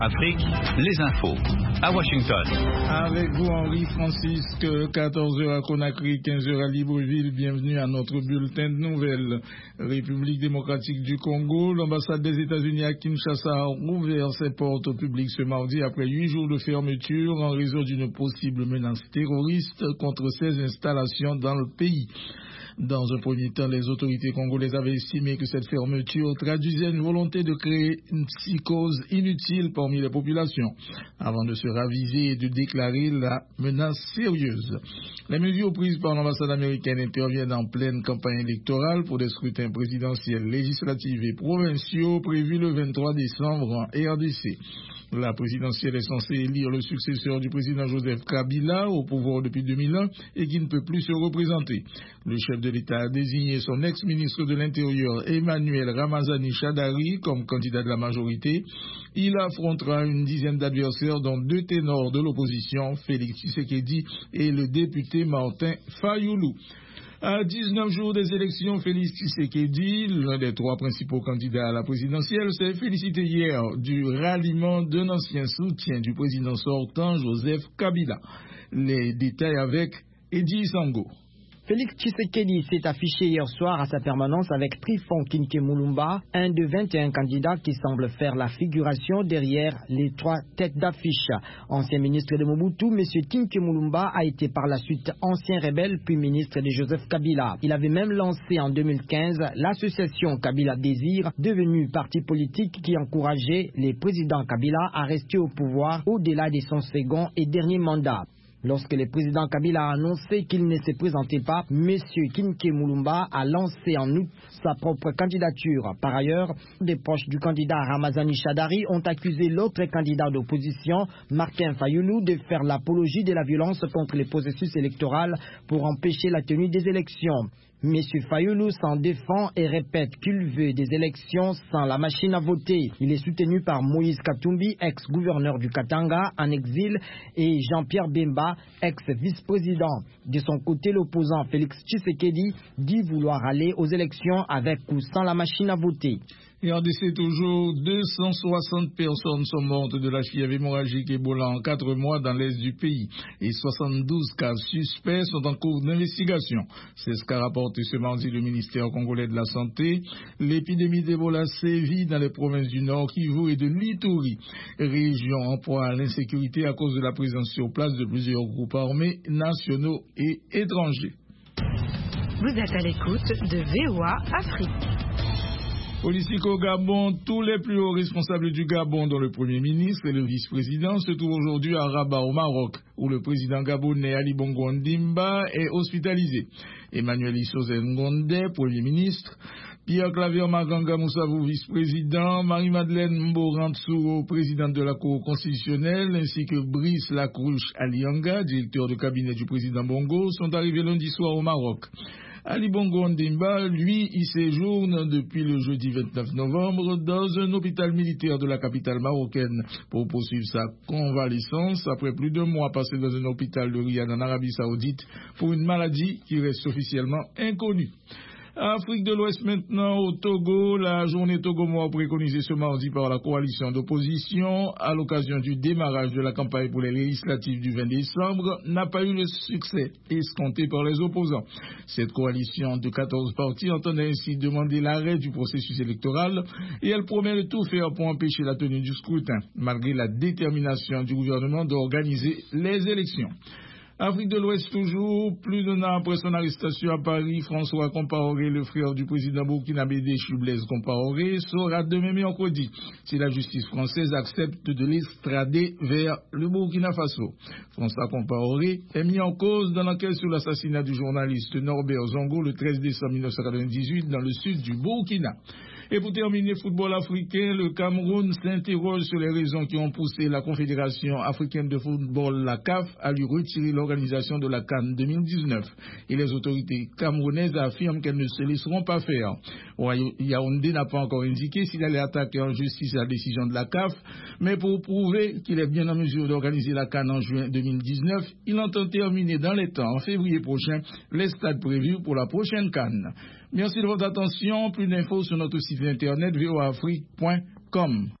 Afrique, les infos, à Washington. Avec vous, Henri Francisque, 14h à Conakry, 15h à Libreville. Bienvenue à notre bulletin de nouvelles. République démocratique du Congo, l'ambassade des États-Unis à Kinshasa a rouvert ses portes au public ce mardi après 8 jours de fermeture en raison d'une possible menace terroriste contre ses installations dans le pays. Dans un premier temps, les autorités congolaises avaient estimé que cette fermeture traduisait une volonté de créer une psychose inutile parmi les populations, avant de se raviver et de déclarer la menace sérieuse. Les mesures prises par l'ambassade américaine interviennent en pleine campagne électorale pour des scrutins présidentiels, législatifs et provinciaux prévus le 23 décembre en RDC. La présidentielle est censée élire le successeur du président Joseph Kabila au pouvoir depuis 2001 et qui ne peut plus se représenter. Le chef de l'État a désigné son ex-ministre de l'Intérieur Emmanuel Ramazani Shadari comme candidat de la majorité. Il affrontera une dizaine d'adversaires dont 2 ténors de l'opposition, Félix Tshisekedi et le député Martin Fayoulou. À 19 jours des élections, Félix Tshisekedi, l'un des 3 principaux candidats à la présidentielle, s'est félicité hier du ralliement d'un ancien soutien du président sortant, Joseph Kabila. Les détails avec Eddy Sango. Félix Tshisekedi s'est affiché hier soir à sa permanence avec Trifon Kinke Mulumba, un de 21 candidats qui semble faire la figuration derrière les 3 têtes d'affiche. Ancien ministre de Mobutu, M. Kinke Mulumba a été par la suite ancien rebelle puis ministre de Joseph Kabila. Il avait même lancé en 2015 l'association Kabila Désir, devenue parti politique qui encourageait les présidents Kabila à rester au pouvoir au-delà de son second et dernier mandat. Lorsque le président Kabila a annoncé qu'il ne se présentait pas, M. Kinke Mulumba a lancé en août sa propre candidature. Par ailleurs, des proches du candidat Ramazani Shadari ont accusé l'autre candidat d'opposition, Martin Fayoulou, de faire l'apologie de la violence contre le processus électoral pour empêcher la tenue des élections. M. Fayoulou s'en défend et répète qu'il veut des élections sans la machine à voter. Il est soutenu par Moïse Katumbi, ex-gouverneur du Katanga, en exil, et Jean-Pierre Bemba, ex-vice-président. De son côté, l'opposant Félix Tshisekedi dit vouloir aller aux élections avec ou sans la machine à voter. Et en décès toujours, 260 personnes sont mortes de la fièvre hémorragique Ebola en 4 mois dans l'est du pays. Et 72 cas suspects sont en cours d'investigation. C'est ce qu'a rapporté ce mardi le ministère congolais de la Santé. L'épidémie d'Ebola sévit dans les provinces du Nord Kivu et de l'Ituri, région en proie à l'insécurité à cause de la présence sur place de plusieurs groupes armés nationaux et étrangers. Vous êtes à l'écoute de VOA Afrique. Politique au Gabon, tous les plus hauts responsables du Gabon, dont le Premier ministre et le vice-président, se trouvent aujourd'hui à Rabat au Maroc, où le président gabonais Ali Bongo Ondimba est hospitalisé. Emmanuel Issoze Ngondé, Premier ministre, Pierre Claver Maganga Moussavou, vice-président, Marie-Madeleine Mborantsou, présidente de la Cour constitutionnelle, ainsi que Brice Lacrouche Alianga, directeur de cabinet du président Bongo, sont arrivés lundi soir au Maroc. Ali Bongo Ondimba, lui, y séjourne depuis le jeudi 29 novembre dans un hôpital militaire de la capitale marocaine pour poursuivre sa convalescence après plus d'1 mois passé dans un hôpital de Riyad en Arabie Saoudite pour une maladie qui reste officiellement inconnue. Afrique de l'Ouest maintenant, au Togo, la journée Togo-Mois préconisée ce mardi par la coalition d'opposition à l'occasion du démarrage de la campagne pour les législatives du 20 décembre n'a pas eu le succès escompté par les opposants. Cette coalition de 14 partis entendait ainsi demander l'arrêt du processus électoral et elle promet de tout faire pour empêcher la tenue du scrutin, malgré la détermination du gouvernement d'organiser les élections. Afrique de l'Ouest toujours, plus d'1 an après son arrestation à Paris, François Compaoré, le frère du président burkinabé déchu Blaise Compaoré, sera demain mercredi si la justice française accepte de l'extrader vers le Burkina Faso. François Compaoré est mis en cause dans l'enquête sur l'assassinat du journaliste Norbert Zongo le 13 décembre 1998 dans le sud du Burkina. Et pour terminer, football africain, le Cameroun s'interroge sur les raisons qui ont poussé la Confédération africaine de football, la CAF, à lui retirer l'organisation de la CAN 2019. Et les autorités camerounaises affirment qu'elles ne se laisseront pas faire. Yaoundé n'a pas encore indiqué s'il allait attaquer en justice la décision de la CAF, mais pour prouver qu'il est bien en mesure d'organiser la CAN en juin 2019, il entend terminer dans les temps, en février prochain, les stades prévus pour la prochaine CAN. Merci de votre attention. Plus d'infos sur notre site internet voafrique.com.